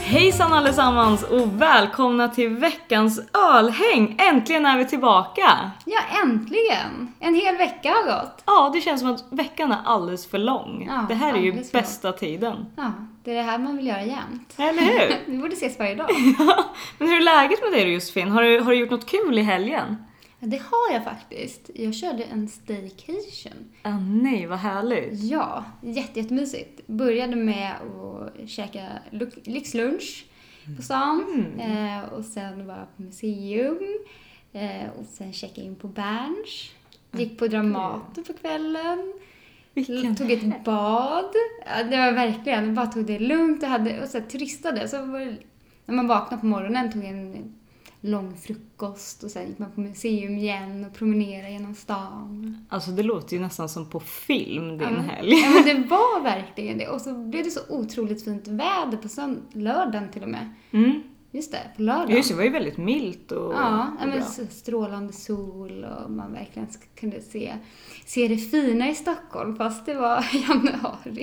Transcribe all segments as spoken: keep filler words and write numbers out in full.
Hejsan allesammans och välkomna till veckans ölhäng. Äntligen är vi tillbaka. Ja, äntligen. En hel vecka har gått. Ja, det känns som att veckan är alldeles för lång. Ja, det här är ju alldeles bästa tiden. Ja, det är det här man vill göra jämt. Eller hur? Vi borde ses varje dag. Ja, men hur är läget med dig då, Josefin? Har du, har du gjort något kul i helgen? Ja, det har jag faktiskt. Jag körde en staycation. Ah, nej, vad härligt. Ja, jätte, jättemysigt. Började med att käka lyxlunch på stan. Mm. Eh, och sen var jag på museum. Eh, och sen checkade in på Berns. Gick på Dramaten på kvällen. Vilken tog ett bad. Ja, det var verkligen, jag bara tog det lugnt. Och, hade, och så turistade. Så var det, när man vaknade på morgonen tog jag en lång frukost. Och sen gick man på museum igen och promenerade genom stan. Alltså det låter ju nästan som på film din ja, helg. Ja, men det var verkligen det. Och så blev det så otroligt fint väder på sönd- lördagen till och med. Mm. Just det, på lördagen. Just det, var ju väldigt milt och, ja, och men bra. Strålande sol och man verkligen kunde se, se det fina i Stockholm fast det var januari.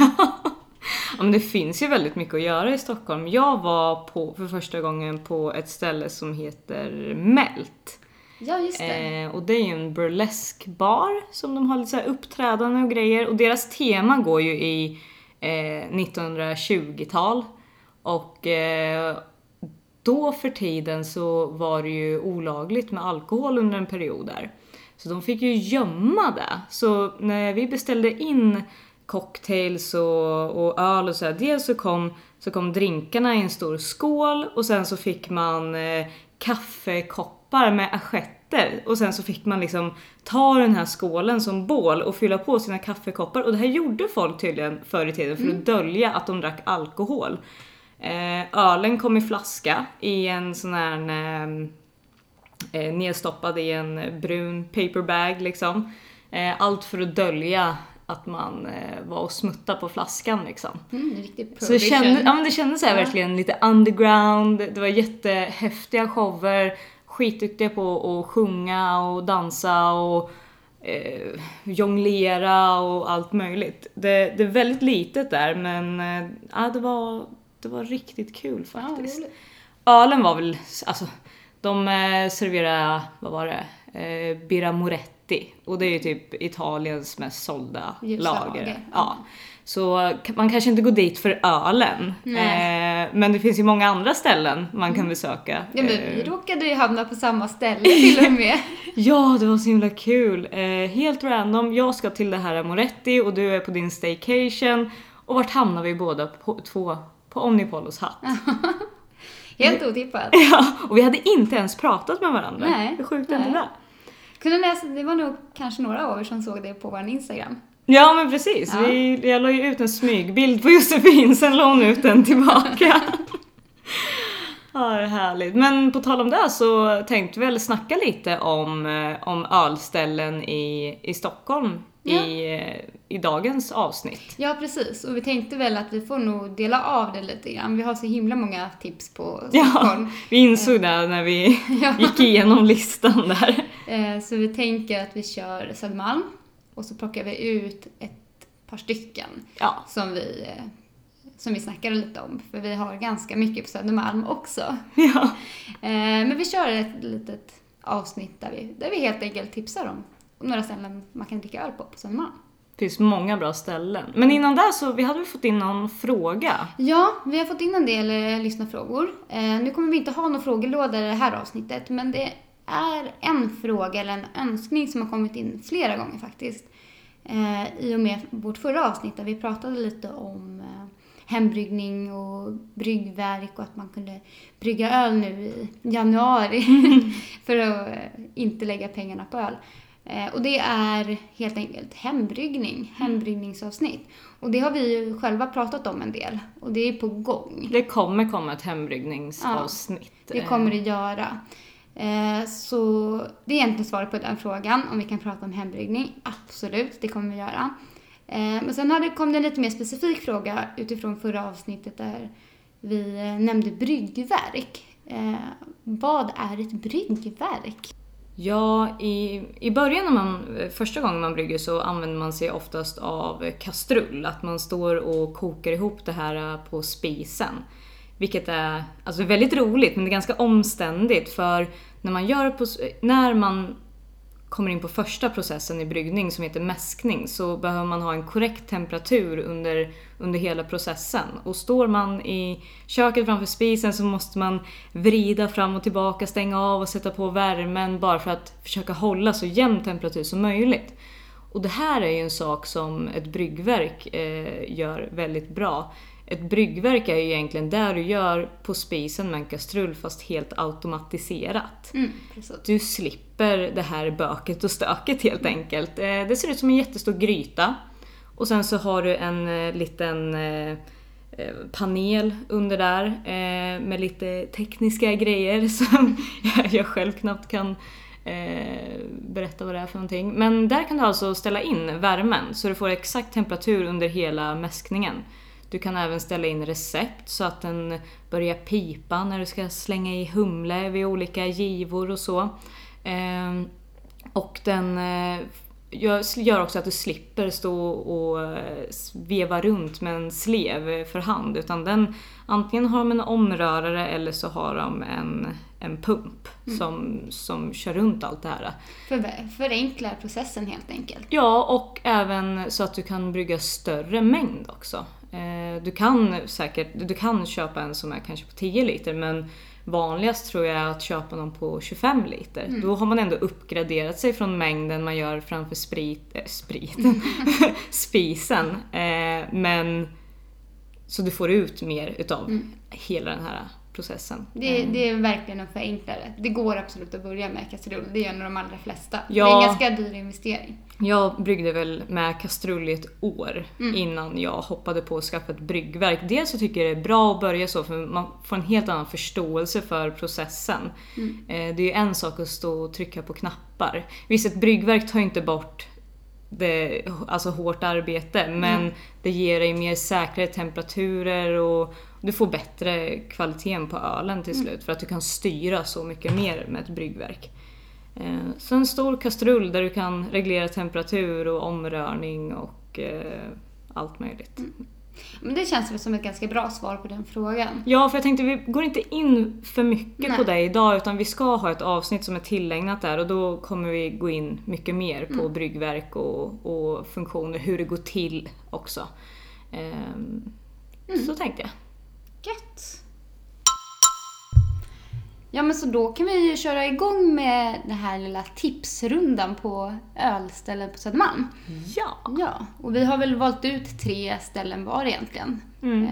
Ja, men det finns ju väldigt mycket att göra i Stockholm. Jag var på, för första gången på ett ställe som heter Melt. Ja, just det. Eh, och det är ju en burlesk bar som de har lite så här uppträdande och grejer. Och deras tema går ju i eh, nittonhundratjugotal. Och eh, då för tiden så var det ju olagligt med alkohol under en period där. Så de fick ju gömma det. Så när vi beställde in cocktails och, och öl och så här, dels så kom, så kom drinkarna i en stor skål och sen så fick man eh, kaffekoppar med assietter och sen så fick man liksom ta den här skålen som bål och fylla på sina kaffekoppar och det här gjorde folk tydligen förr i tiden för att mm. dölja att de drack alkohol. Eh, ölen kom i flaska i en sån här eh, nedstoppad i en brun paperbag liksom. Eh, allt för att dölja att man eh, var och smutta på flaskan liksom. Mm, riktigt så det kändes, ja, men det kändes så här, ja. Verkligen lite underground. Det var jättehäftiga shower. Skitduktiga på att sjunga och dansa och eh, jonglera och allt möjligt. Det, det är väldigt litet där men eh, ja, det, var, det var riktigt kul faktiskt. Ja, ölen var väl, alltså de eh, serverade, vad var det? Eh, Birra Moretti. Och det är ju typ Italiens mest sålda lager. Ja. Så man kanske inte går dit för ölen. Eh, men det finns ju många andra ställen man kan besöka. Ja, men vi råkade ju hamna på samma ställe till och med. Ja, det var så himla kul. Eh, helt random. Jag ska till det här Moretti och du är på din staycation. Och vart hamnar vi båda på, två på Omnipolos hatt? Helt otippat. Ja, och vi hade inte ens pratat med varandra. Nej. Hur sjukt är det? Kunde läsa, det var nog kanske några av er som såg det på vår Instagram. Ja, men precis. Ja. Vi, jag la ju ut en smygbild på Josefin, sen la hon ut den tillbaka. Ja, det är härligt. Men på tal om det så tänkte vi väl snacka lite om, om ölställen i, i Stockholm ja. i, i dagens avsnitt. Ja, precis. Och vi tänkte väl att vi får nog dela av det lite grann. Vi har så himla många tips på Stockholm. Ja, vi insåg det när vi ja. gick igenom listan där. Så vi tänker att vi kör Södermalm och så plockar vi ut ett par stycken ja. som vi... som vi snackade lite om. För vi har ganska mycket på Södermalm också. Ja. Eh, men vi kör ett litet avsnitt där vi, där vi helt enkelt tipsar om, om några ställen man kan dricka öl på på Södermalm. Det finns många bra ställen. Men innan det så vi hade vi fått in någon fråga. Ja, vi har fått in en del eh, lyssnarfrågor. Eh, nu kommer vi inte ha någon frågelåda i det här avsnittet. Men det är en fråga eller en önskning som har kommit in flera gånger faktiskt. Eh, I och med vårt förra avsnitt där vi pratade lite om... Eh, hembryggning och bryggverk och att man kunde brygga öl nu i januari för att inte lägga pengarna på öl. Och det är helt enkelt hembryggning, hembryggningsavsnitt. Och det har vi ju själva pratat om en del och det är på gång. Det kommer komma ett hembryggningsavsnitt. Ja, det kommer det göra. Så det är egentligen svaret på den frågan om vi kan prata om hembryggning. Absolut, det kommer vi göra. Men sen hade, kom det en lite mer specifik fråga utifrån förra avsnittet där vi nämnde bryggverk. Eh, vad är ett bryggverk? Ja, i, i början när man, första gången man brygger så använder man sig oftast av kastrull. Att man står och kokar ihop det här på spisen. Vilket är alltså väldigt roligt, men det är ganska omständigt. För när man, gör på, när man kommer in på första processen i bryggning som heter mäskning, så behöver man ha en korrekt temperatur under, under hela processen. Och står man i köket framför spisen så måste man vrida fram och tillbaka, stänga av och sätta på värmen bara för att försöka hålla så jämn temperatur som möjligt. Och det här är ju en sak som ett bryggverk eh, gör väldigt bra. Ett bryggverk är ju egentligen där du gör på spisen med en kastrull fast helt automatiserat. Mm, precis. Du slipper det här böket och stöket helt enkelt. Det ser ut som en jättestor gryta. Och sen så har du en liten panel under där med lite tekniska grejer som jag själv knappt kan berätta vad det är för någonting. Men där kan du alltså ställa in värmen så du får exakt temperatur under hela mäskningen. Du kan även ställa in recept så att den börjar pipa när du ska slänga i humle vid olika givor och så. Eh, och den eh, gör också att du slipper stå och veva runt med en slev för hand. Utan den, antingen har de en omrörare eller så har de en, en pump mm. som, som kör runt allt det här. För, förenklar processen helt enkelt. Ja, och även så att du kan brygga större mängd också. Du kan säkert, du kan köpa en som är kanske på tio liter, men vanligast tror jag är att köpa någon på tjugofem liter. Mm. Då har man ändå uppgraderat sig från mängden man gör framför sprit, äh, spriten, spisen. Eh, men så du får ut mer utav mm. hela den här processen. Det, det är verkligen en förenklare. Det går absolut att börja med kastrull. Det gör nog de allra flesta. Ja, det är en ganska dyr investering. Jag bryggde väl med kastrull i ett år mm. innan jag hoppade på att skaffa ett bryggverk. Dels så tycker jag det är bra att börja så för man får en helt annan förståelse för processen. Mm. Det är ju en sak att stå och trycka på knappar. Visst, ett bryggverk tar inte bort det, alltså hårt arbete, men mm. det ger dig mer säkrare temperaturer och du får bättre kvaliteten på ölen till slut mm. för att du kan styra så mycket mer med ett bryggverk. Så en stor kastrull där du kan reglera temperatur och omrörning och eh, allt möjligt. Mm. Men det känns väl som ett ganska bra svar på den frågan. Ja, för jag tänkte vi går inte in för mycket Nej. på det idag, utan vi ska ha ett avsnitt som är tillägnat där och då kommer vi gå in mycket mer på mm. bryggverk och, och funktioner, hur det går till också. Ehm, mm. Så tänkte jag. Gött! Ja, men så då kan vi ju köra igång med den här lilla tipsrundan på ölställen på Södermalm. Ja! Ja, och vi har väl valt ut tre ställen var egentligen. Mm.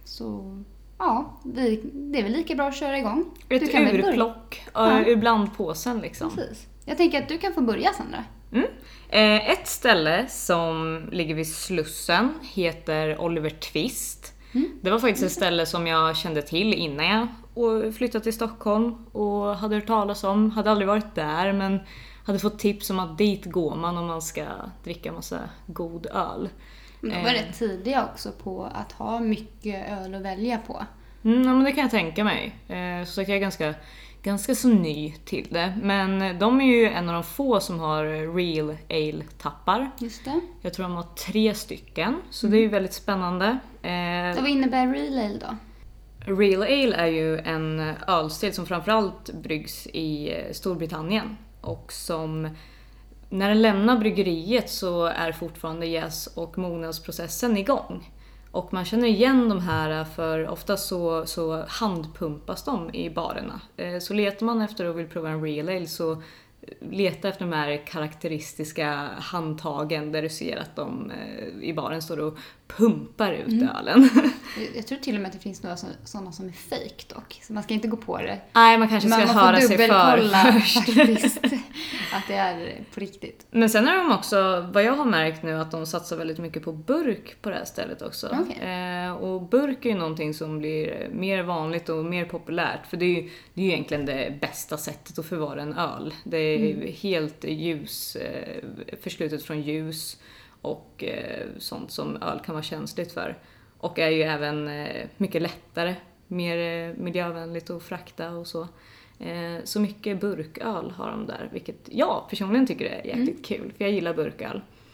Så ja, vi, det är väl lika bra att köra igång. Ett urplock ja. ur blandpåsen liksom. Precis. Jag tänker att du kan få börja, Sandra. Mm. Eh, ett ställe som ligger vid Slussen heter Oliver Twist. Mm. Det var faktiskt ett ställe som jag kände till innan jag flyttade till Stockholm och hade hört talas om. Hade aldrig varit där, men hade fått tips om att dit går man om man ska dricka massa god öl. Men de var eh. rätt tidiga också på att ha mycket öl att välja på. Mm, ja, men det kan jag tänka mig. Eh, så sagt, jag är ganska, ganska så ny till det. Men de är ju en av de få som har real ale-tappar. Just det. Jag tror de har tre stycken, så mm. det är ju väldigt spännande. Eh, vad innebär real ale då? Real ale är ju en ölstil som framförallt bryggs i Storbritannien och som när den lämnar bryggeriet så är fortfarande jäs- och mognadsprocessen igång. Och man känner igen de här för ofta så, så handpumpas de i barerna. Så letar man efter och vill prova en real ale så leta efter de här karaktäristiska handtagen där du ser att de i baren står och pumpar ut mm. ölen. Jag tror till och med att det finns några sådana som är fake dock. Så man ska inte gå på det. Nej, man kanske ska man höra sig för först. Faktiskt, att det är på riktigt. Men sen är de också, vad jag har märkt nu, att de satsar väldigt mycket på burk på det här stället också. Okay. Eh, och burk är ju någonting som blir mer vanligt och mer populärt. För det är ju, det är ju egentligen det bästa sättet att förvara en öl. Det är mm. helt ljus, eh, förslutet från ljus. Och eh, sånt som öl kan vara känsligt för. Och är ju även eh, mycket lättare, mer eh, miljövänligt att frakta och så. Eh, så mycket burköl har de där, vilket jag personligen tycker är jäkligt mm. kul, för jag gillar burköl.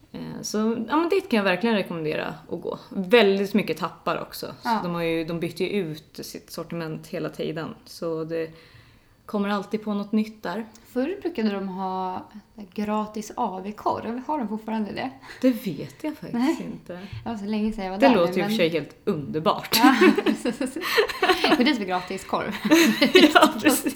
Så ja, men dit kan jag verkligen rekommendera att gå. Väldigt mycket tappar också. Så Ja. de, har ju, de byter ju ut sitt sortiment hela tiden. Så det kommer alltid på något nytt där. Förr brukade de ha gratis A V-korv. Har de fortfarande det? Det vet jag faktiskt Nej. inte. Det var så länge sedan jag var Det där. låter ju men... för sig helt underbart. Ja, gå dit för gratis korv. Ja, precis.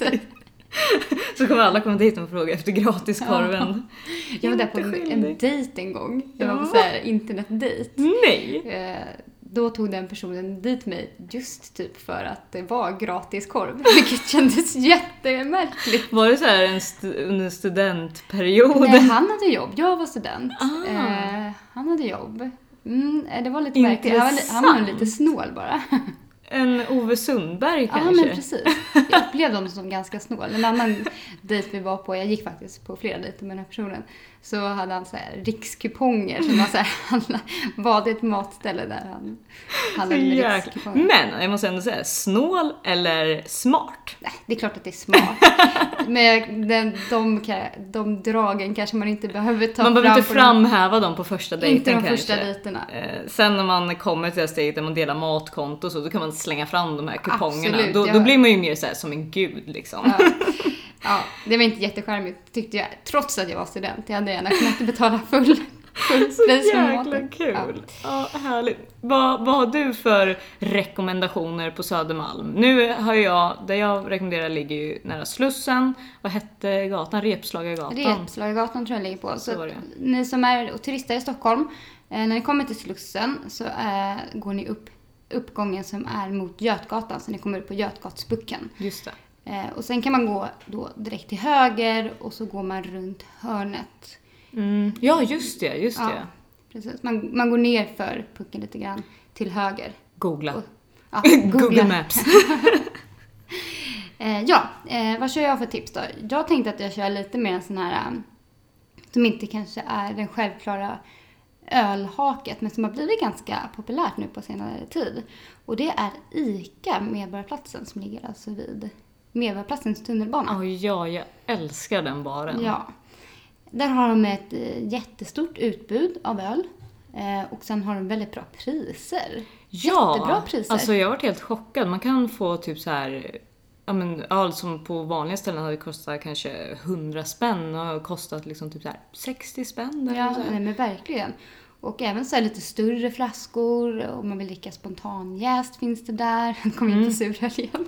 Så kommer alla komma dit och fråga efter gratiskorven. Jag var där på en, en dejt en gång. Jag var på så här internetdejt. Nej! Eh, då tog den personen dit mig just typ för att det var gratiskorv. Vilket kändes jättemärkligt. Var det så här en st- under studentperioden? Nej, han hade jobb. Jag var student. Ah. Eh, han hade jobb. Mm, det var lite märkligt. Han var, li- han Intressant. var lite snål bara. En Ove Sundberg Ja, kanske? men precis. Jag upplevde honom som ganska snål. En annan dejt vi var på, jag gick faktiskt på flera dejter med den här personen, så hade han så här rikskuponger som var så här, han var det ett matställe där han handlade med Jäklar. rikskuponger. Men jag måste ändå säga, snål eller smart? Nej, det är klart att det är smart. Men den, de, de dragen kanske man inte behöver ta Man fram. behöver inte på framhäva dem på första de, dejten inte de kanske. första dejterna. Eh, sen när man kommer till det steget där man delar matkonto så, då kan man slänga fram de här kupongerna. Absolut, då, ja. då blir man ju mer så här som en gud liksom. Ja. Ja, det var inte jättecharmigt tyckte jag, trots att jag var student. Jag hade gärna kunnat betala full, full Så pris för jäkla maten. kul. Ja, härligt. Vad, vad har du för rekommendationer på Södermalm? Nu har jag, där jag rekommenderar ligger ju nära Slussen. Vad hette gatan? Repslagargatan. Repslagargatan tror jag ligger på. Så, Så var det. ni som är och turistar i Stockholm, eh, när ni kommer till Slussen så eh, går ni upp uppgången som är mot Götgatan. Så ni kommer upp på Götgatsbucken. Just det. Eh, och sen kan man gå då direkt till höger och så går man runt hörnet. Mm. Ja, just det. Just Ja, det. precis. Man, man går ner för pucken lite grann till höger. Googla. Och, ja, Google Maps. eh, ja, eh, vad kör jag för tips då? Jag tänkte att jag kör lite mer en sån här um, som inte kanske är den självklara ölhaket, men som har blivit ganska populärt nu på senare tid. Och det är ICA Medborgarplatsen som ligger alltså vid Medborgarplatsens tunnelbana. Oh, ja, jag älskar den baren. Ja. Där har de ett eh, jättestort utbud av öl. Eh, och sen har de väldigt bra priser. Ja, Jättebra priser. alltså jag har varit helt chockad. Man kan få typ så här, ja men öl som på vanliga ställen hade kostat kanske hundra spänn och har kostat liksom typ så här sextio spänn. Eller Ja, så här. nej, men verkligen. Och även så här lite större flaskor. Om man vill dricka spontanjäst finns det där. Kommer Mm. inte suröl igen.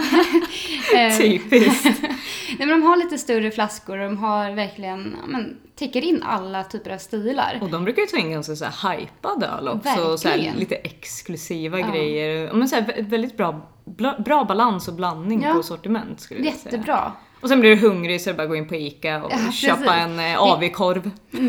Eh, Typiskt. Nej, men de har lite större flaskor och de har verkligen, ja, men, täcker in alla typer av stilar. Och de brukar ju ta in ganska så här hypad öl också. Så här, Verkligen. lite exklusiva Ja. grejer. Ja, men så här, vä- väldigt bra, bra, bra balans och blandning Ja. på sortiment skulle jag säga. Jättebra. Och sen blir du hungrig så är det bara att gå in på ICA och Ja, köpa precis. en eh, A V-korv.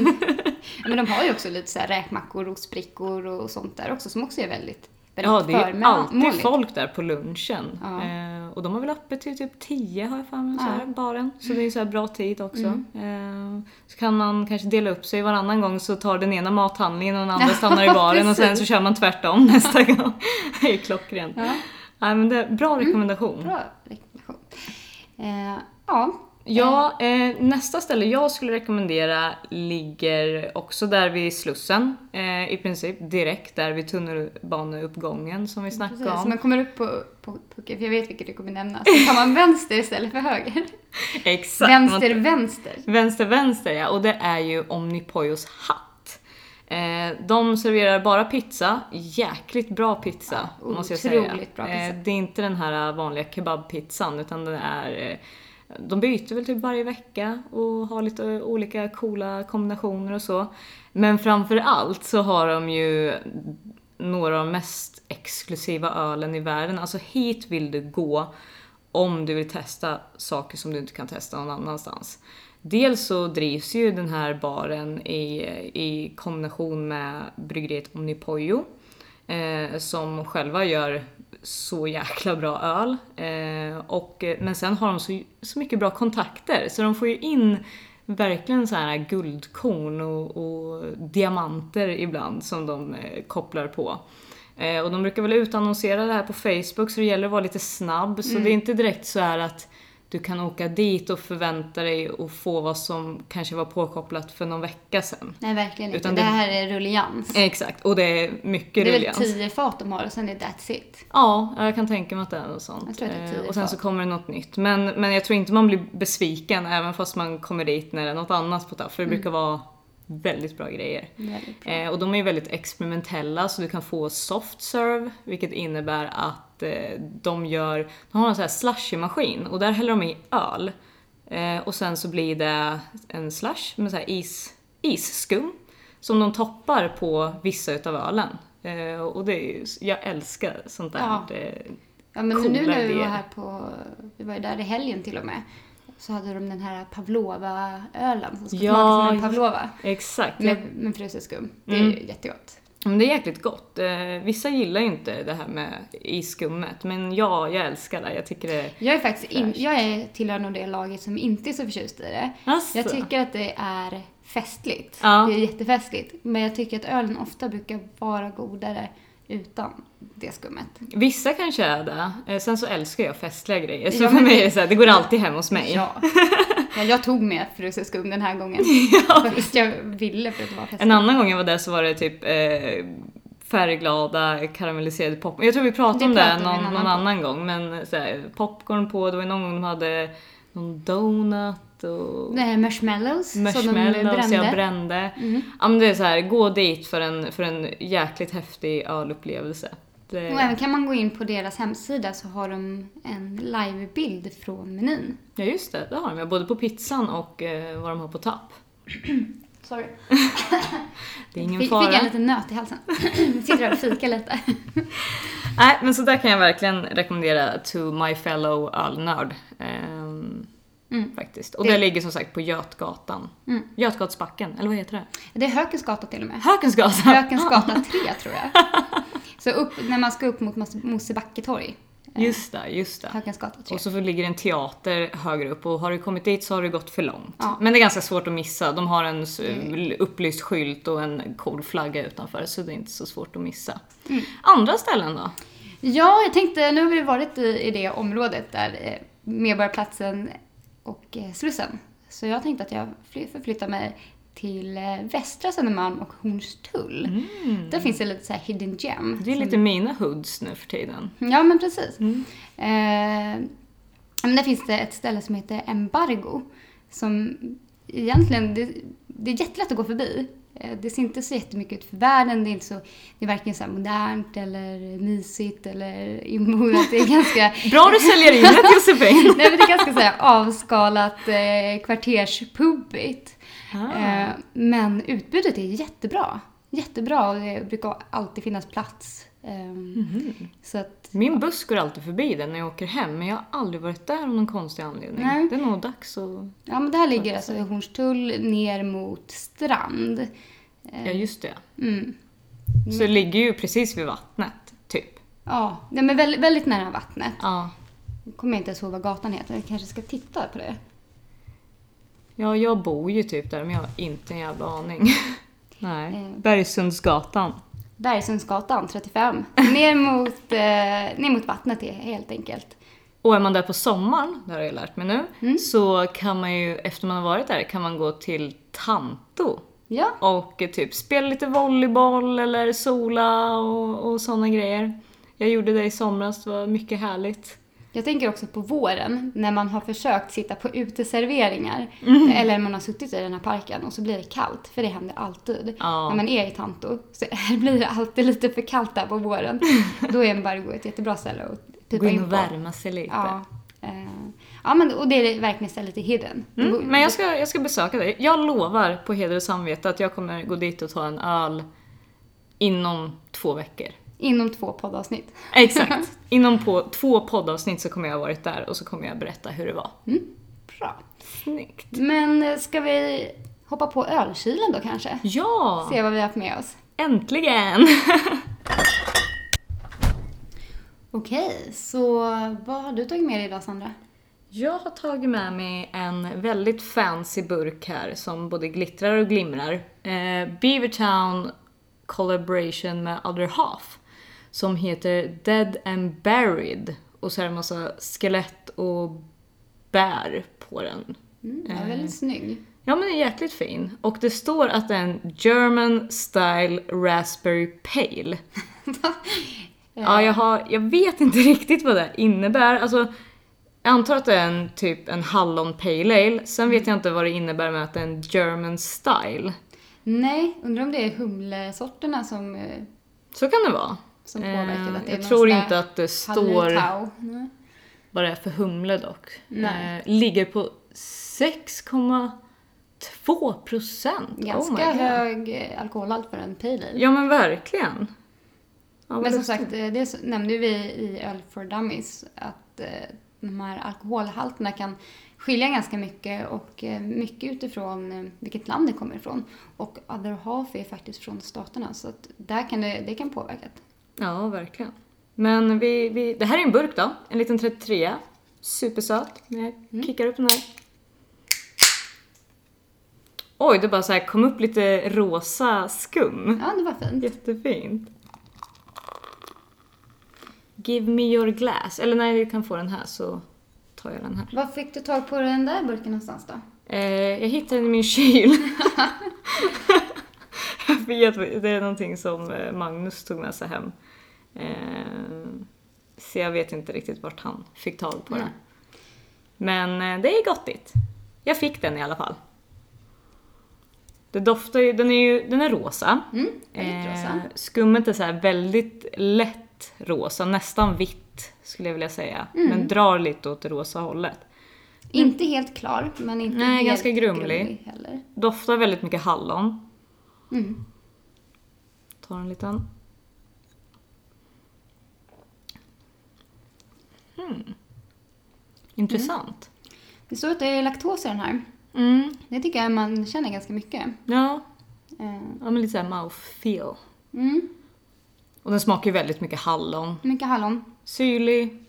Ja, men de har ju också lite så här räkmackor och sprickor och sånt där också som också är väldigt, väldigt Ja, det är ju alltid förmånligt. folk där på lunchen. Ja. Eh, och de har väl öppet till typ tio har jag för mig, så här, Ja. baren. Så det är så här bra tid också. Mm. Eh, så kan man kanske dela upp sig varannan gång, så tar den ena mathandlingen och den andra Ja, stannar i baren och sen precis. så kör man tvärtom nästa gång. Det är klockrent. Ja, Nej, men det är bra rekommendation. bra rekommendation. Eh, ja. Ja, eh, nästa ställe jag skulle rekommendera ligger också där vid Slussen. Eh, I princip direkt där vid tunnelbaneuppgången som vi snackade Precis, så om. man kommer upp på, på pucken, för jag vet vilket du kommer nämna. Så tar man vänster istället för höger. Exakt. Vänster, vänster. Vänster, vänster ja. Och det är ju Omnipojos hatt. Eh, de serverar bara pizza. Jäkligt bra pizza, Ja, måste jag säga. otroligt bra pizza. Eh, det är inte den här vanliga kebabpizzan, utan den är... Eh, de byter väl typ varje vecka och har lite olika coola kombinationer och så. Men framför allt så har de ju några av de mest exklusiva ölen i världen. Alltså hit vill du gå om du vill testa saker som du inte kan testa någon annanstans. Dels så drivs ju den här baren i, i kombination med bryggeriet Omnipojo. Eh, som själva gör så jäkla bra öl. Eh, och, men sen har de så, så mycket bra kontakter. Så de får ju in verkligen så här guldkorn och, och diamanter ibland som de eh, kopplar på. Eh, och de brukar väl utannonsera det här på Facebook, så det gäller att vara lite snabb. Så Mm. det är inte direkt så här att du kan åka dit och förvänta dig att få vad som kanske var påkopplat för någon vecka sedan. Nej, verkligen inte. Utan det, det här är rullians. Exakt, och det är mycket Det är väl rullians. tio fat de har och sen är det that's it. Ja, jag kan tänka mig att det är något sånt. Jag tror att det är tio Eh, och sen fat. så kommer det något nytt. Men, men jag tror inte man blir besviken även fast man kommer dit när det är något annat på tapp. För det Mm. brukar vara väldigt bra grejer. Väldigt bra. Eh, och de är ju väldigt experimentella så du kan få soft serve, vilket innebär att eh, de gör, de har en sån här slushy-maskin och där häller de i öl. Eh, och sen så blir det en slush med så här is, isskum som de toppar på vissa utav ölen. Eh, och det är ju, jag älskar sånt där. Ja. Det, Ja, men coola nu när vi var idéer. här på, vi var ju där i helgen till och med, så hade de den här Pavlova-ölen som ska Ja, smaka som en Pavlova exakt. med, med fruset skum. Det är Mm. ju jättegott. Men det är jäkligt gott. Eh, vissa gillar ju inte det här med isskummet, men ja, jag älskar det. Jag tycker det Jag är faktiskt in, Fräscht. jag är tillhör nog det laget som inte är så förtjust i det. Asså. Jag tycker att det är festligt. Ja. Det är jättefestligt. Men jag tycker att ölen ofta brukar vara godare utan det skummet. Vissa kanske är det. Eh, Sen så älskar jag festliga grejer. Så Ja, för men mig det- är det så här, det går alltid hem hos mig. Ja. Ja, jag tog med fruset skum den här gången. För att jag ville för att det var festligt. En annan gång jag var där så var det typ eh, färgglada karamelliserade popcorn. Jag tror vi pratade Det om det pratade vi någon, en någon annan annan gång. Men så här, popcorn på, det var någon gång de hade någon donut och Det här marshmallows, som de marshmallows brände. jag brände. Mm. Ja, men det är så här, gå dit för en, för en jäkligt häftig ölupplevelse. Det, Och även kan man gå in på deras hemsida så har de en livebild från menyn. ja just det, det har de. Både på pizzan och eh, vad de har på tapp. Sorry. Det är ingen Fick, fara. fick jag en liten nöt i halsen. Jag sitter här och fikar lite. Nej, men så där kan jag verkligen rekommendera to my fellow ölnörd. Ehm, Mm. Faktiskt. Och Det- det ligger som sagt på Götgatan. Mm. Götgatsbacken, eller vad heter det? Det är Hökens gata till och med. Hökensgatan! Hökens gata tre tror jag. Så upp, när man ska upp mot Mos- Mosebacketorg. Just det, just det. Hökens gata tre. Och så ligger en teater högre upp och har du kommit dit så har du gått för långt. Ja. Men det är ganska svårt att missa. De har en s- Mm. upplyst skylt och en cool flagga utanför så det är inte så svårt att missa. Mm. Andra ställen då? Ja, jag tänkte, nu har vi varit i, i det området där eh, Medborgarplatsen och eh, Slussen. Så jag tänkte att jag fly- förflyttar mig till eh, Västra Södermalm och Hornstull. Där finns det lite så här hidden gem. Mm. Det är lite mina hoods nu för tiden. Ja, men precis. Mm. Eh, men där finns det ett ställe som heter Embargo. Som egentligen, det, det är jättelätt att gå förbi. Eh, Det ser inte så jättemycket ut för världen. Det är inte så, det är varken så här modernt eller mysigt eller inbodat. Det är ganska, Bra du säljer in det, Josefin! nej, men det är ganska så här avskalat eh, kvarterspubbigt. Ah. Eh, men utbudet är jättebra. Jättebra och det brukar alltid finnas plats. Eh, Så att, Min buss går alltid förbi den när jag åker hem, men jag har aldrig varit där av någon konstig anledning. Nej. Det är nog dags att... ja, men det här ligger alltså i Hornstull ner mot Strand. Eh, Ja, just det. Mm. Så det ligger ju precis vid vattnet, typ. Ja, det är väldigt, väldigt nära vattnet. Ja. Nu kommer jag inte ens ihåg vad gatan heter. Jag kanske ska titta på det. Ja, jag bor ju typ där, men jag har inte en jävla aning. Nej. Eh. Bergsundsgatan. Bergsundsgatan trettiofem. Ner mot, eh, ner mot vattnet är helt enkelt. Och är man där på sommaren, det har jag lärt mig nu, Mm. så kan man ju, efter man har varit där, kan man gå till Tanto. Ja, Och eh, typ spela lite volleyboll eller sola och, och sådana grejer. Jag gjorde det i somras, det var mycket härligt. jag tänker också på våren när man har försökt sitta på uteserveringar. Mm. Eller man har suttit i den här parken och så blir det kallt. För det händer alltid. Ja. När man är i Tanto så blir det alltid lite för kallt där på våren. Då är Embargo ett jättebra ställe att pipa Gå in in och på. värma sig lite. Ja, eh, ja men, och det är verkligen stället i hidden. Mm, men jag ska, jag ska besöka dig. Jag lovar på heder och samvete att jag kommer gå dit och ta en öl inom två veckor. Inom två poddavsnitt. Exakt. Inom på två poddavsnitt så kommer jag ha varit där och så kommer jag berätta hur det var. Mm, bra. Snyggt. Men eh, ska vi hoppa på ölkylen då kanske? Ja! Se vad vi har haft med oss. Äntligen! Okej, så vad har du tagit med dig idag, Sandra? Jag har tagit med mig en väldigt fancy burk här som både glittrar och glimrar. Eh, Beavertown collaboration med Other Half som heter Dead and Buried. Och så är det en massa skelett och bär på den. Mm, ja, väldigt Eh, snygg. Ja, men den är jäkligt fin. Och det står att det är en German Style Raspberry Pale. Ja, jag, har, jag vet inte riktigt vad det innebär. Alltså, jag antar att det är en typ en hallon pale ale. Sen vet jag inte vad det innebär med att det är en German Style. Nej, undrar om det är humlesorterna som, eh, Så kan det vara. som påverkar. Eh, att det är jag någon tror sån där inte att det står Hallertau. Nej. vad det är för humle dock. Nej. Eh, ligger på sex komma två procent. Ganska hög eh, alkoholhalt för en pale ale. Ja, men verkligen. Ja, Men som sagt, eh, det nämnde vi i Öl for Dummies att eh, de här alkoholhalterna kan skilja ganska mycket och eh, mycket utifrån eh, vilket land det kommer ifrån. Och Other Half är faktiskt från staterna, så att där kan det, det kan påverka. Ja, verkligen. Men vi, vi, det här är en burk då. En liten trettiotre. Supersöt. Jag kickar upp den här. Oj, det bara så här kom upp lite rosa skum. Ja, det var fint. Jättefint. Give me your glass. Eller när du kan få den här så tar jag den här. Var fick du tag på den där burken någonstans då? Eh, jag hittade den i min kyl. Jag vet, det är någonting som Magnus tog med sig hem. Eh, så jag vet inte riktigt vart han fick tag på Nej. den. Men eh, det är gottigt. Jag fick den i alla fall. Det doftar ju, den är ju, den är rosa. Mm, väldigt rosa. Skummet är så här väldigt lätt rosa, nästan vitt skulle jag vilja säga. Mm. Men drar lite åt det rosa hållet. Inte helt klar, men inte Nej, helt ganska grumlig. heller. Doftar väldigt mycket hallon. Mm. Tar en liten. Hmm. Intressant. Det står att det är laktos i den här. Mm. Det tycker jag man känner ganska mycket. Ja, Eh, ja, men lite såhär mouthfeel. Mm. Och den smakar ju väldigt mycket hallon. Mycket hallon. Syrlig.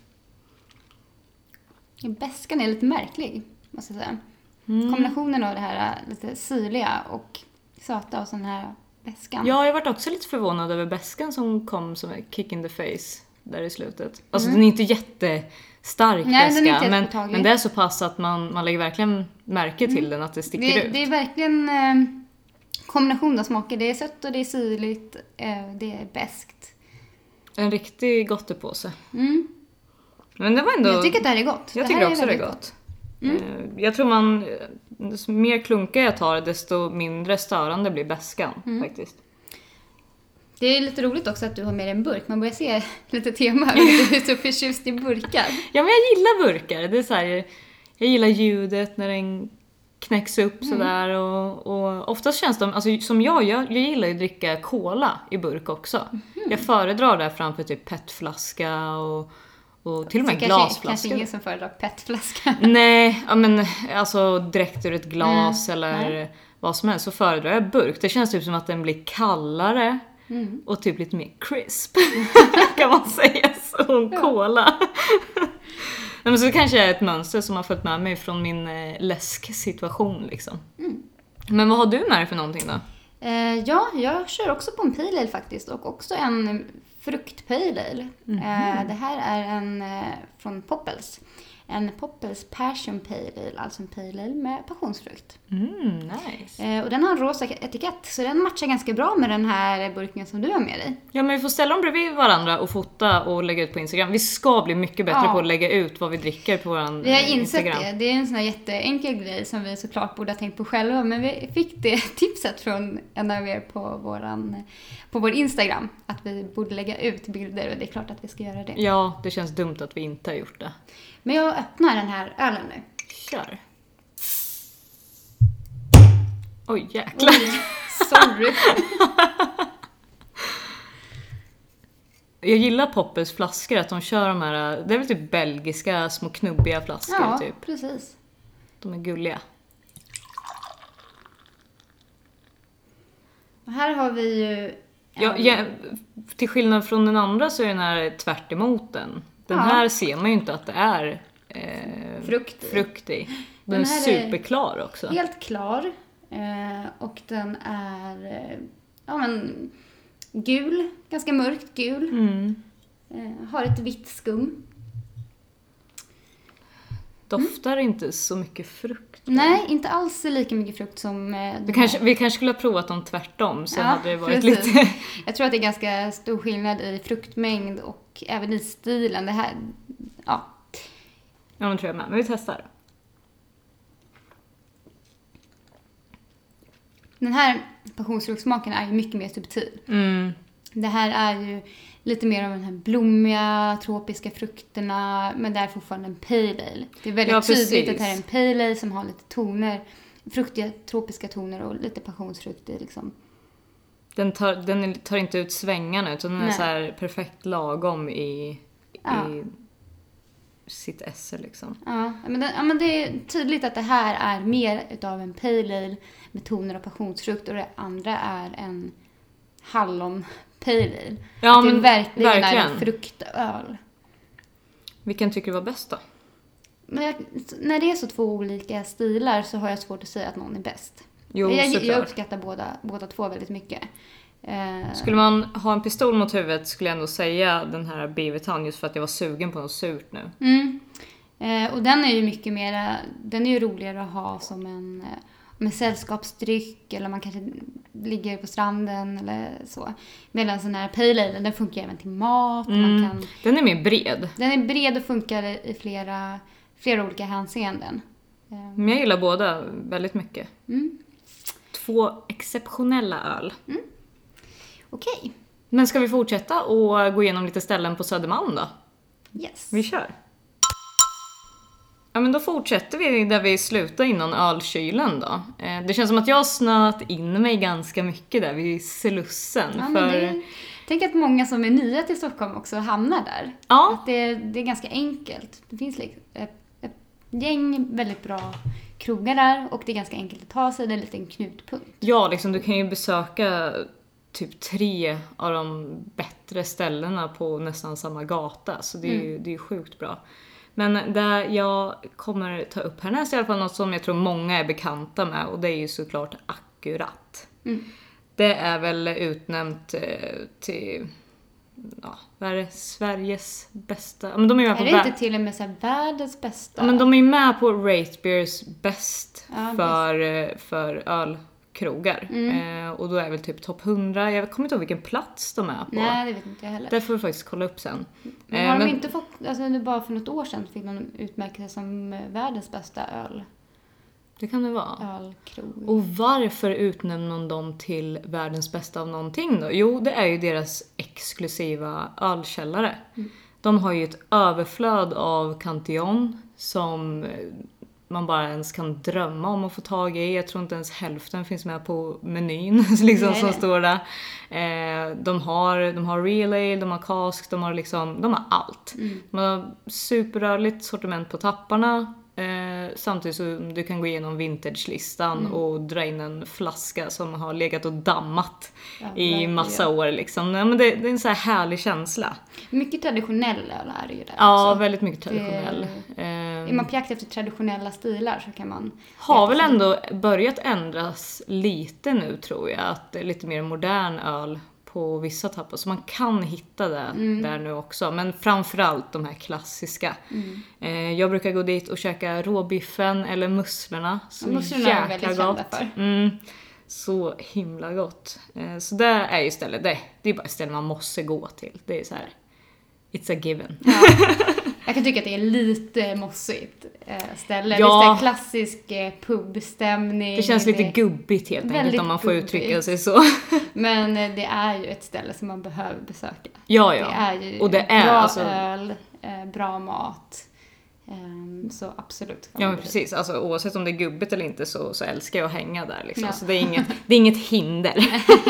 Beskan är lite märklig, måste jag säga. Mm. Kombinationen av det här lite syrliga och söta och sån här beskan. Ja, jag varit också lite förvånad över beskan som kom som en kick in the face där i slutet. Alltså Mm. den är inte jättestark Nej, den är beska, inte men, jättepåtaglig. men det är så pass att man, man lägger verkligen märke till den, att det sticker det, ut. det är verkligen eh, kombination av smaker. Det är sött och det är syrligt. Eh, det är beskt. En riktig gottepåse. Mm. Men det var ändå... Jag tycker att det här är gott. Jag det tycker här också det är väldigt gott. Mm. Jag tror man, desto mer klunkar jag tar, desto mindre störande blir beskan Mm. faktiskt. Det är lite roligt också att du har med dig en burk. Man börjar se lite tema. Du är så förtjust i burkar. Ja, men jag gillar burkar. Det är så här, jag gillar ljudet när den knäcks upp Mm. sådär. Och, och oftast känns de, alltså som jag, jag, jag gillar ju att dricka cola i burk också. Mm. Jag föredrar det framför typ petflaska och, och till och med Så kanske, glasflaska. kanske ingen som föredrar petflaska. Nej, ja, men alltså direkt ur ett glas Mm, eller nej. vad som helst så föredrar jag burk. Det känns typ som att den blir kallare Mm. och typ lite mer crisp. Kan man säga så om Ja. cola. Nej, men så kanske är ett mönster som har följt med mig från min eh, läsksituation liksom. Mm. Men vad har du med dig för någonting då? Eh, ja, jag kör också på en pale ale faktiskt. Och också en frukt-pale ale. Mhm. Eh, det här är en eh, från Poppels. En Poppels Passion Pale Ale, alltså en pale ale med passionsfrukt. Mm, nice. Eh, och den har en rosa etikett, så den matchar ganska bra med den här burken som du har med dig. Ja, men vi får ställa dem bredvid varandra och fota och lägga ut på Instagram. Vi ska bli mycket bättre Ja. på att lägga ut vad vi dricker på våran Vi har eh, insett Instagram. det. Det är en sån här jätteenkel grej som vi såklart borde ha tänkt på själva. Men vi fick det tipset från en av er på, våran, på vår Instagram. Att vi borde lägga ut bilder och det är klart att vi ska göra det. Ja, det känns dumt att vi inte har gjort det. Men jag öppnar den här ölen nu. Kör. Oj, jäklar. Oj, sorry. Jag gillar Poppels flaskor, att de kör de här, det är väl typ belgiska små knubbiga flaskor Ja, typ. precis. De är gulliga. Och här har vi ju... Ja, en- ja, till skillnad från den andra så är den här tvärt emot den. Den Ja. här ser man ju inte att det är eh, Frukt i. frukt i. Den, Den är här är superklar också. Helt klar. Eh, och den är eh, ja, men, gul. Ganska mörkt gul. Mm. Eh, har ett vitt skum. Doftar mm. inte så mycket frukt. Nej, inte alls lika mycket frukt som... Eh, vi, kanske, vi kanske skulle ha provat dem tvärtom, så ja, hade det varit precis. lite... Jag tror att det är ganska stor skillnad i fruktmängd och även i stilen. Det här, ja. Ja, men tror jag med. Men vi testar. Den här passionsfruktsmaken är ju mycket mer subtil. Mm. Det här är ju lite mer av de här blommiga, tropiska frukterna, men det är fortfarande en pale ale. Det är väldigt ja, tydligt att det här är en pale ale som har lite toner, fruktiga, tropiska toner och lite passionsfrukt i liksom. Den tar, den tar inte ut svängarna, utan den är så här perfekt lagom i, ja. i sitt esse liksom. Ja men, det, ja, men det är tydligt att det här är mer utav en pale ale med toner av passionsfrukt, och det andra är en hallon pale ale. Ja, det är men verkligen, verkligen är en fruktöl. Vilken tycker du var bäst då? Men jag, när det är så två olika stilar så har jag svårt att säga att någon är bäst. Jo, jag, såklart. jag uppskattar båda, båda två väldigt mycket. Eh, Skulle man ha en pistol mot huvudet skulle jag ändå säga den här Beavertown, just för att jag var sugen på något surt nu. Mm. Eh, och den är ju mycket mer, den är ju roligare att ha som en med sällskapsdryck, eller man kanske ligger på stranden eller så. Medan sån här pale ale, den funkar även till mat. Mm. Man kan, den är mer bred. Den är bred och funkar i flera, flera olika hänseenden. Men jag gillar båda väldigt mycket. Mm. Två exceptionella öl. Mm. Okej. Okay. Men ska vi fortsätta och gå igenom lite ställen på Södermalm då? Yes. Vi kör. Ja, men då fortsätter vi där vi slutade innan ölkylen då. Det känns som att jag har snöat in mig ganska mycket där vid Slussen. Ja, för... det, tänk att många som är nya till Stockholm också hamnar där. Ja. Att det, det är ganska enkelt. Det finns liksom ett, ett gäng väldigt bra krogar där, och det är ganska enkelt att ta sig. Det är en liten knutpunkt. Ja, liksom du kan ju besöka typ tre av de bättre ställena på nästan samma gata. Så det är ju, mm. det är ju sjukt bra. Men det jag kommer ta upp härnäst är i alla fall något som jag tror många är bekanta med, och det är ju såklart Akkurat. Mm. Det är väl utnämnt till, ja, vad är det? Sveriges bästa. Men de är ju med är på det vä- inte till och med så här världens bästa? Men de är ju med på Rate Beers bäst ja, för, för ölkrogar. Mm. Eh, och då är väl typ topp hundra. Jag kommer inte ihåg vilken plats de är på. Nej, det vet inte jag heller. Det får vi faktiskt kolla upp sen. Men eh, har men... de inte fått, alltså nu bara för något år sedan fick de utmärka sig som världens bästa öl. Det kan det vara. Ölkrog. Och varför utnämner man dem till världens bästa av någonting då? Jo, det är ju deras exklusiva ölkällare. Mm. De har ju ett överflöd av Cantillon som man bara ens kan drömma om att få tag i. Jag tror inte ens hälften finns med på menyn liksom, som står där. Eh, de, har, de har real ale, de har cask, de har, liksom, de har allt. Mm. De har superrörligt sortiment på tapparna. Eh, samtidigt så du kan gå igenom vintage-listan mm. och dra in en flaska som har legat och dammat ja, i massa ja. år liksom. Ja, men det, det är en så här härlig känsla. Mycket traditionell öl är det ju där ja, också. väldigt mycket traditionell. Det, eh, är man på jakt efter traditionella stilar så kan man... Har väl ändå börjat ändras lite nu tror jag. Att det är lite mer modern öl på vissa tappar. Så man kan hitta det mm. där nu också. Men framförallt de här klassiska. Mm. Eh, jag brukar gå dit och käka råbiffen eller musslorna. Så musslorna är väldigt gott. För. Mm, så himla gott. Eh, så det är ju stället. Det, det är bara ett ställe man måste gå till. Det är så här. It's a given. Ja. Jag kan tycka att det är lite mossigt ställe. Ja. Det är en klassisk pubstämning. Det känns lite gubbigt helt enkelt om man får gubbigt. uttrycka sig så. Men det är ju ett ställe som man behöver besöka. Ja, ja. Det är ju och det är, bra alltså... öl, bra mat. Så absolut. Ja, men precis. Alltså, oavsett om det är gubbigt eller inte så, så älskar jag att hänga där. Liksom. Ja. Så det är inget, det är inget hinder.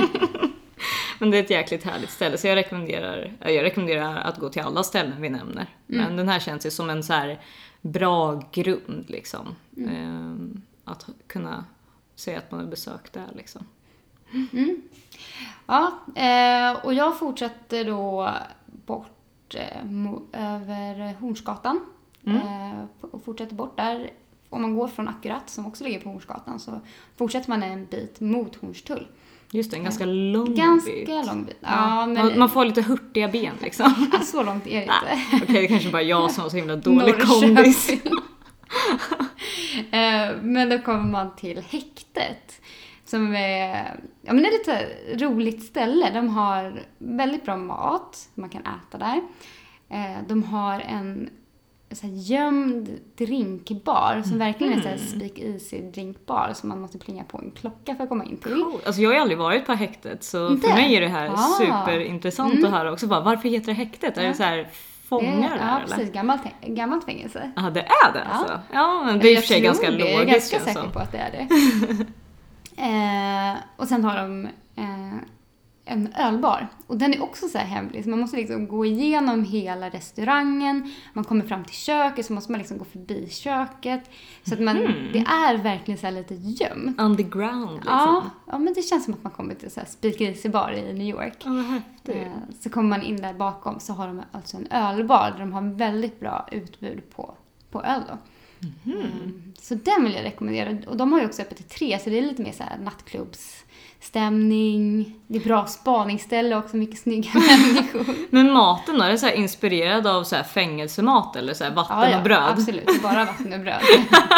Men det är ett jäkligt härligt ställe. Så jag rekommenderar, jag rekommenderar att gå till alla ställen vi nämner. Mm. Men den här känns ju som en så här bra grund. Liksom. Mm. Ehm, att kunna säga att man har besökt där. Liksom. Mm. Ja, och jag fortsätter då bort över Hornsgatan. Mm. Och fortsätter bort där. Om man går från Akkurat som också ligger på Hornsgatan så fortsätter man en bit mot Hornstull. Just det, en ganska lång ganska bit. Ganska lång bit. Ja, ja, men... man, man får lite hurtiga ben liksom. Ja, så långt är det inte. Okej, okay, det kanske bara jag som har så himla dålig kondis. Eh, men då kommer man till häktet. Som är, ja, men det är lite roligt ställe. De har väldigt bra mat. Man kan äta där. Eh, de har en så här gömd drinkbar som verkligen är en mm. speak easy drinkbar som man måste plinga på en klocka för att komma in till. Cool. Alltså jag har aldrig varit på häktet så inte? För mig är det här ah. superintressant mm. att höra också. Bara, varför heter det häktet? Ja. Är det så här fångar det, där, ja, precis. Gammalt, gammalt fängelse. Ja, det är det alltså. Ja, ja men det är i och för sig ganska logiskt. Jag är ganska säker så. På att det är det. eh, och sen har de eh, en ölbar. Och den är också så här hemlig. Så man måste liksom gå igenom hela restaurangen. Man kommer fram till köket så måste man liksom gå förbi köket. Så att man, mm. det är verkligen så här lite gömt. Underground liksom. Ja, ja, men det känns som att man kommer till så här Speak Easy bar i New York. Ja, vad häftigt. Eh, så kommer man in där bakom så har de alltså en ölbar där de har väldigt bra utbud på, på öl då. Mm. Mm. Så den vill jag rekommendera. Och de har ju också öppet till tre så det är lite mer så här nattklubbsstämning. Det är bra spaningsställe också, mycket snygga människor. Men maten då, är det så här inspirerad av så här fängelsemat eller så här vatten ja, ja, och bröd? Absolut, bara vatten och bröd.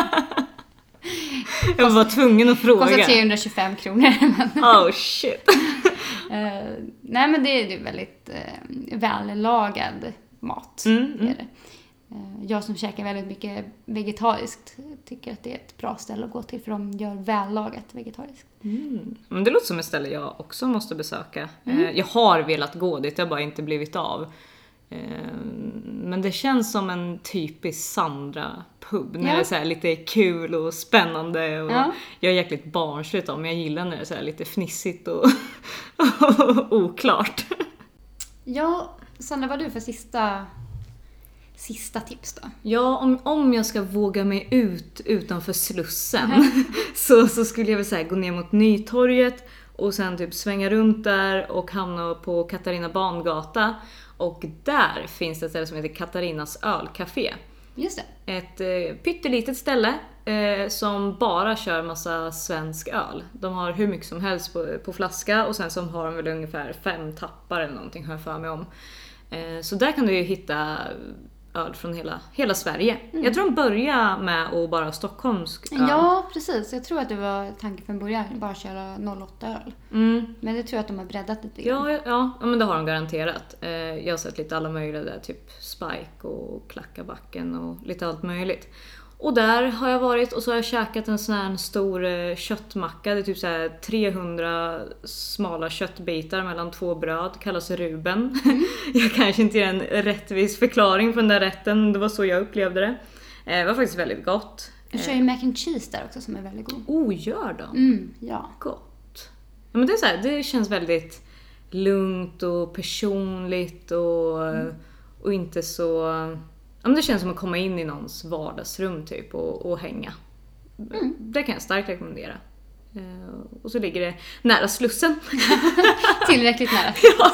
Jag var tvungen att fråga. Kostar trehundratjugofem kronor. Oh shit. uh, nej men det är, det är väldigt uh, vällagad mat. Mm, mm. Är det. Jag som käkar väldigt mycket vegetariskt tycker att det är ett bra ställe att gå till för de gör vällagat vegetariskt. Mm. Men det låter som ett ställe jag också måste besöka. Mm. Jag har velat gå dit, jag har bara inte blivit av. Men det känns som en typisk Sandra-pub. När ja. Det är så här lite kul och spännande. Och ja. Jag är jäkligt barnsligt om jag gillar när det är så här lite fnissigt och, och oklart. Ja, Sandra, vad har du för sista... Sista tips då? Ja, om, om jag ska våga mig ut utanför Slussen mm. så, så skulle jag väl säga gå ner mot Nytorget och sen typ svänga runt där och hamna på Katarina Bangata. Och där finns det ett ställe som heter Katarinas ölcafé. Just det. Ett eh, pyttelitet ställe eh, som bara kör massa svensk öl. De har hur mycket som helst på, på flaska och sen så har de väl ungefär fem tappar eller någonting har jag för mig om. Eh, så där kan du ju hitta öl från hela, hela Sverige. Mm. Jag tror de börjar med att bara stockholmsk öl. Ja, precis. Jag tror att det var tanken från början bara köra noll åtta öl. Mm. Men det tror jag att de har breddat lite. Ja, ja, ja, men det har de garanterat. Eh, jag har sett lite alla möjliga där, typ Spike och Klackabacken och lite allt möjligt. Och där har jag varit och så har jag käkat en sån här stor eh, köttmacka. Det är typ så här trehundra smala köttbitar mellan två bröd. Kallas Ruben. Mm. Jag kanske inte ger en rättvis förklaring på den där rätten. Det var så jag upplevde det. Eh, det var faktiskt väldigt gott. Du kör ju mac and cheese där också som är väldigt god. Oh, gör de? Mm, ja. Gott. Ja, men det är så här, det känns väldigt lugnt och personligt och, mm. och inte så... Ja, men det känns som att komma in i någons vardagsrum typ och, och hänga. Mm. Det kan jag starkt rekommendera. Uh, och så ligger det nära Slussen. Tillräckligt nära. Ja,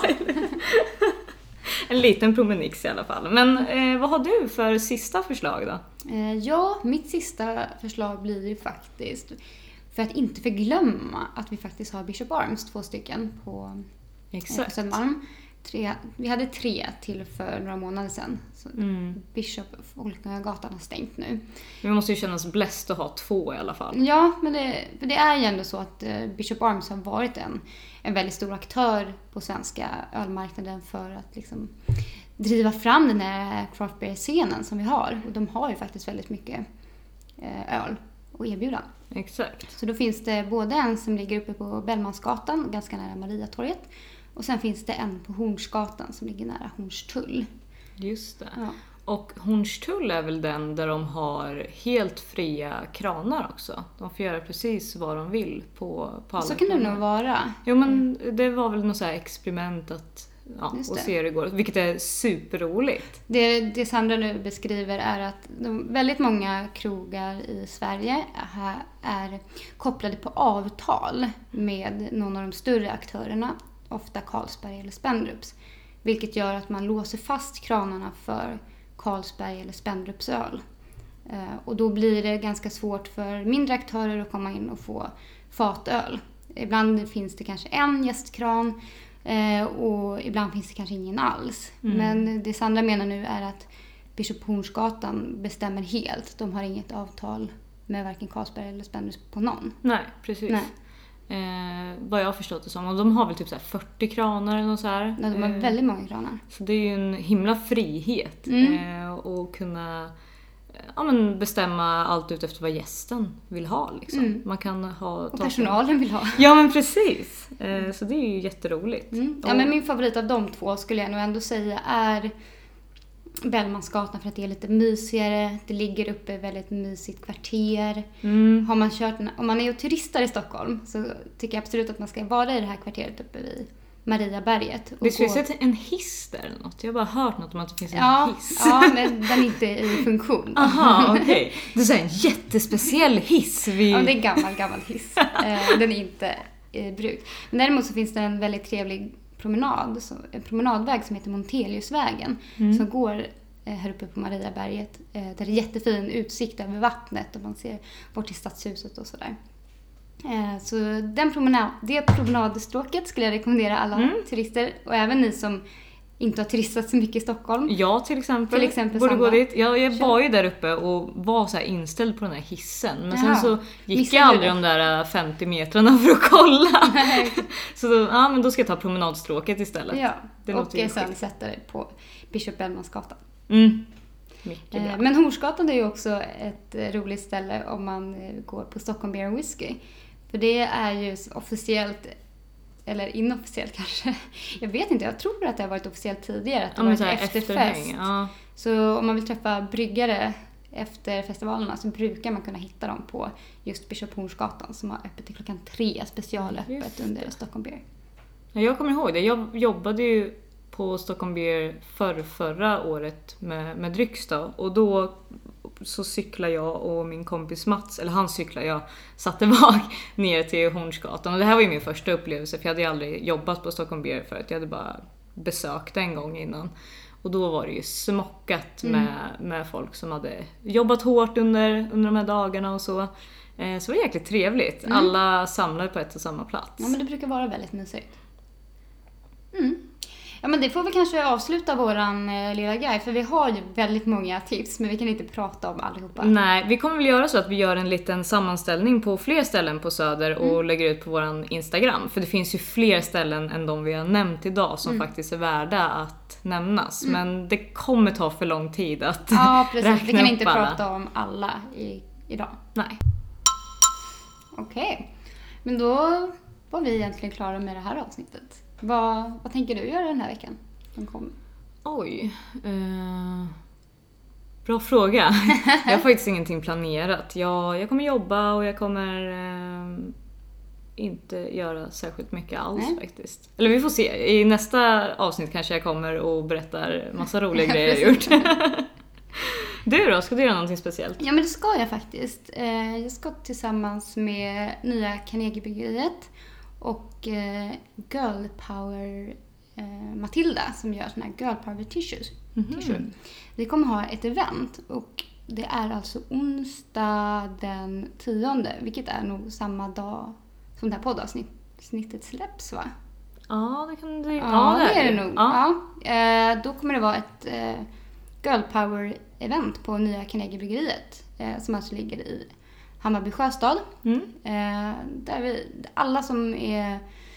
en liten promenix i alla fall. Men uh, vad har du för sista förslag då? Uh, ja, mitt sista förslag blir ju faktiskt för att inte förglömma att vi faktiskt har Bishop Arms två stycken på, Exakt. på Södermalm. Tre, vi hade tre till för några månader sedan. Så mm. Bishop Folkungagatan har stängt nu. Vi måste ju kännas blessed att ha två i alla fall. Ja, men det, för det är ju ändå så att Bishop Arms har varit en, en väldigt stor aktör på svenska ölmarknaden för att liksom driva fram den här craft beer-scenen som vi har. Och de har ju faktiskt väldigt mycket öl att erbjuda. Exakt. Så då finns det både en som ligger uppe på Bellmansgatan, ganska nära Mariatorget. Och sen finns det en på Hornsgatan som ligger nära Hornstull. Just det. Ja. Och Hornstull är väl den där de har helt fria kranar också. De får göra precis vad de vill på, på alla Så kan kranar. Det nog vara. Jo, men det var väl något så här experiment att ja, och se hur det går. Vilket är superroligt. Det, det Sandra nu beskriver är att de, väldigt många krogar i Sverige är, är kopplade på avtal med någon av de större aktörerna. Ofta Carlsberg eller Spendrups. Vilket gör att man låser fast kranarna för Carlsberg eller Spendrups öl. Eh, och då blir det ganska svårt för mindre aktörer att komma in och få fatöl. Ibland finns det kanske en gästkran eh, och ibland finns det kanske ingen alls. Mm. Men det Sandra menar nu är att Bishop Hornsgatan bestämmer helt. De har inget avtal med varken Carlsberg eller Spendrups på någon. Nej, precis. Nej. Eh, vad jag har förstått det som. Och de har väl typ så här fyrtio kranar eller något så här. Ja, de har eh, väldigt många kranar. Så det är ju en himla frihet. Mm. Eh, och kunna ja, men bestämma allt ut efter vad gästen vill ha. Liksom. Mm. Man kan ha... Och personalen vill ha. Ja, men precis. Eh, så det är ju jätteroligt. Mm. Ja, men min favorit av de två skulle jag nog ändå säga är Bellmansgatan, för att det är lite mysigare. Det ligger uppe i väldigt mysigt kvarter. Mm. Har man kört, om man är och turistar i Stockholm så tycker jag absolut att man ska vara i det här kvarteret uppe vid Mariaberget. Det finns gå... en hiss där eller något. Jag har bara hört något om att det finns en ja, hiss. Ja, men den är inte i funktion. Aha, okej. Okay. Det är så en jättespeciell hiss. Vi... Ja, det är en gammal, gammal hiss. Den är inte i bruk. Men däremot så finns det en väldigt trevlig promenad, en promenadväg som heter Monteliusvägen, mm. som går här uppe på Mariaberget, där det är jättefin utsikt över vattnet och man ser bort till stadshuset och sådär. Så den promenad, det promenadstråket skulle jag rekommendera alla mm. turister, och även ni som inte har turistat så mycket i Stockholm. Ja, till exempel. Till exempel borde gå dit. Jag, jag var ju där uppe och var så här inställd på den här hissen. Men Jaha. sen så gick Missade jag aldrig de där femtio metrarna för att kolla. Så då, ja, men då ska jag ta promenadstråket istället. Ja, det och sen sätta det på Bishop Bellmansgatan. Mm. Mycket bra. Men Hornsgatan är ju också ett roligt ställe om man går på Stockholm Beer and Whiskey. För det är ju officiellt, eller inofficiellt kanske. Jag vet inte, jag tror att det har varit officiellt tidigare. Att det ja, var ett efterfest. Ja. Så om man vill träffa bryggare efter festivalerna så brukar man kunna hitta dem på just Bishop Hornsgatan som har öppet till klockan tre, specialöppet under Stockholm Beer. Jag kommer ihåg det. Jag jobbade ju på Stockholm Beer för förra året med, med drycks då. Och då så cyklar jag och min kompis Mats, eller han cyklar, jag satte vag ner till Hornsgatan. Och det här var ju min första upplevelse, för jag hade aldrig jobbat på Stockholm Beer förut. Jag hade bara besökt en gång innan. Och då var det ju smockat med, mm. med folk som hade jobbat hårt under, under de här dagarna och så. Eh, så det var jäkligt trevligt. Mm. Alla samlade på ett och samma plats. Ja, men det brukar vara väldigt mysigt. Mm. Ja, men det får vi kanske avsluta våran eh, lilla guide, för vi har ju väldigt många tips, men vi kan inte prata om allihopa. Nej, vi kommer väl göra så att vi gör en liten sammanställning på fler ställen på Söder och mm. lägger ut på våran Instagram, för det finns ju fler ställen än de vi har nämnt idag som mm. faktiskt är värda att nämnas, mm. men det kommer ta för lång tid att ja, precis. räkna vi kan inte alla. prata om alla i, idag. Nej. Okej, okay. Men då var vi egentligen klara med det här avsnittet. Vad, vad tänker du göra den här veckan som kommer? Oj. Eh, bra fråga. Jag har faktiskt ingenting planerat. Jag, jag kommer jobba och jag kommer eh, inte göra särskilt mycket alls. Nej. Faktiskt. Eller vi får se. I nästa avsnitt kanske jag kommer och berättar massa roliga grejer jag gjort. Du då? Ska du göra någonting speciellt? Ja, men det ska jag faktiskt. Eh, jag ska tillsammans med nya Carnegiebryggeriet och eh, Girl Power eh, Matilda som gör såna här Girl Power tissues. Mm-hmm. Tissue. Vi kommer ha ett event och det är alltså onsdag den tionde, vilket är nog samma dag som det här poddavsnittet släpps, va? Ja, det kan det. Ja, ja det är det nog. Ja. Ja. Eh, då kommer det vara ett eh, Girl Power event på nya Carnegiebryggeriet eh, som alltså ligger i Hammarby Sjöstad. Mm. Eh, där vi, alla som är,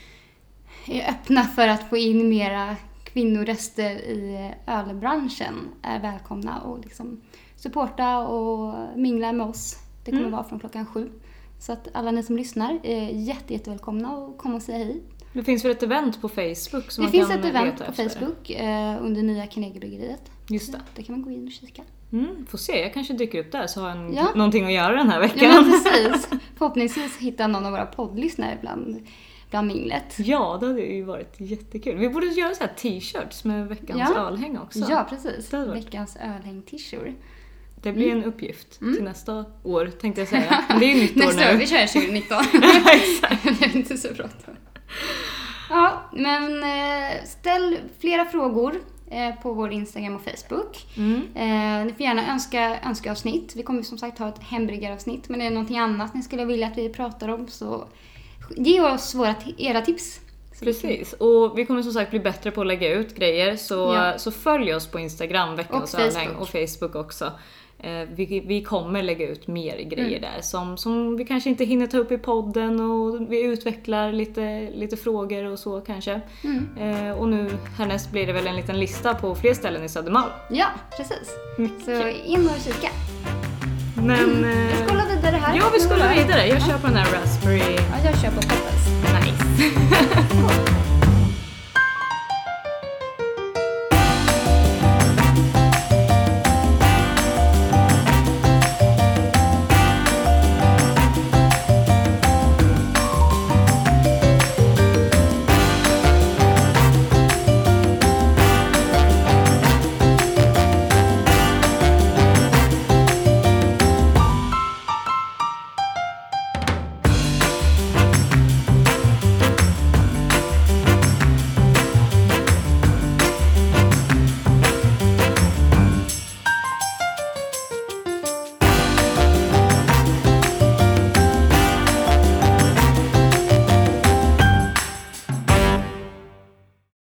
är öppna för att få in mera kvinnoröster i ölbranschen är välkomna och liksom supporta och mingla med oss. Det kommer mm. vara från klockan sju. Så att alla ni som lyssnar är jätte, jättevälkomna och komma och säga hej. Det finns väl ett event på Facebook som det man finns kan ett event på efter. Facebook eh, under nya Carnegiebryggeriet. Just det. Det kan man gå in och kika. Mm, får se, jag kanske dyker upp där så har jag ja. någonting att göra den här veckan. Ja, men precis. Förhoppningsvis hittar någon av våra poddlyssnare bland, bland minglet. Ja, det hade ju varit jättekul. Vi borde göra så här t-shirts med veckans ja. ölhäng också. Ja, precis. Veckans ölhäng t-shirt. Det blir mm. en uppgift till mm. nästa år, tänkte jag säga. Men det är ju nytt år nästa nu. år, vi kör tjugo nitton. Ja, exakt. Det är inte så bråttom. Ja, men ställ flera frågor på vår Instagram och Facebook. Mm. Ni får gärna önska, önska avsnitt. Vi kommer som sagt ha ett hembryggaravsnitt, men är det någonting annat ni skulle vilja att vi pratar om så ge oss våra, era tips Precis, och vi kommer som sagt bli bättre på att lägga ut grejer, så, Ja. så följ oss på Instagram, Veckans Och Ölhäng, Facebook. och Facebook också. Eh, vi, vi kommer lägga ut mer grejer Mm. där som, som vi kanske inte hinner ta upp i podden, och vi utvecklar lite, lite frågor och så kanske. Mm. Eh, och nu härnäst blir det väl en liten lista på fler ställen i Södermalm. Ja, precis. Mycket. Så in och kika. Men... Vi Eh, skålar vidare här. ja, vi skålar vidare. Jag kör på den här raspberry. Ja, jag kör på Peppers. Nice.